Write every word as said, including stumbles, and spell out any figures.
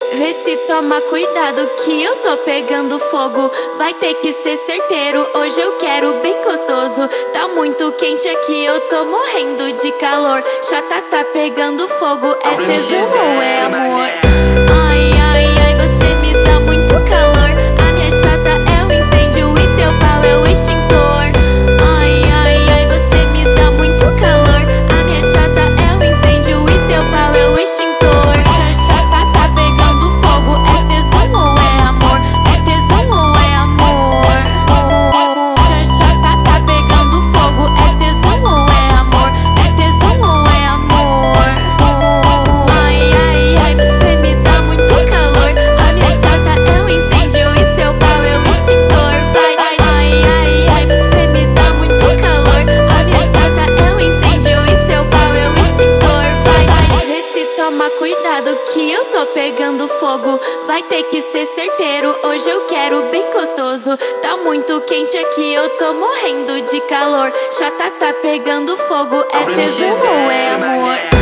Vê se toma cuidado que eu tô pegando fogo. Vai ter que ser certeiro, hoje eu quero bem gostoso. Tá muito quente aqui, eu tô morrendo de calor. Chata tá pegando fogo, é tesão ou é amor? Ai, ai, ai, você me dá muito calor. A minha chata é o incêndio e teu pau é o extintor. Ai, ai, ai, você me dá muito calor. A minha chata é o incêndio e teu pau é o extintor. Chata tá pegando fogo, é tesão ou é amor? É tesão ou é amor? Chata tá pegando fogo, é tesão ou é amor? É tesão ou é amor? Ai, ai, ai, você me dá muito calor. A minha chata é o incêndio e seu pau é o extintor. Vai, vai, ai, ai, ai, você me dá muito calor. A minha chata é o incêndio e seu pau é o extintor. Vai, vai, vê se toma cuidado que eu tô pegando fogo. Vai ter que ser certeiro, hoje eu quero bem gostoso. Tá muito quente aqui, eu tô morrendo de calor. Chata tá pegando fogo, é tesão ou é amor?